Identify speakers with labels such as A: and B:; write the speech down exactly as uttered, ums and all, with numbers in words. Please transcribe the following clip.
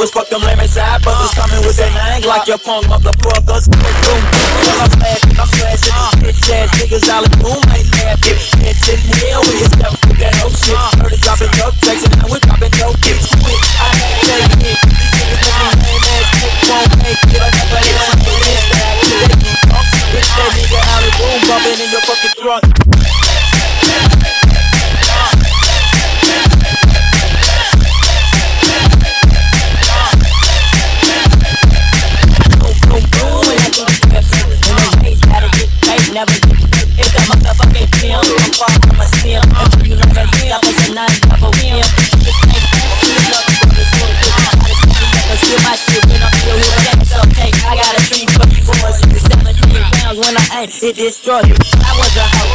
A: fuck them lemon side buzzers coming with that nine like your punk motherfuckers. Boom, well I'm flashing, I'm flashing. Bitch ass niggas all in boom, ain't laughing. Bitch in hell with his stuff with that whole shit. Heard it dropping dope tracks and now we're dropping dope kicks. I can't tell you it. These niggas looking lame ass shit won't make it. But it don't do this back. Bitch that nigga out in boom, bumping in your fucking trunk.
B: Never get it's a motherfucking film. I'm far from a sim. Until you learn that thing, I was a nine double M. This ain't fancy, look, brothers for the good. I gotta see I can steal my shit when I'm still here, but that's okay. I got a dream for you boys. It's seventeen pounds when I ain't, it destroyed you. I was a hoe,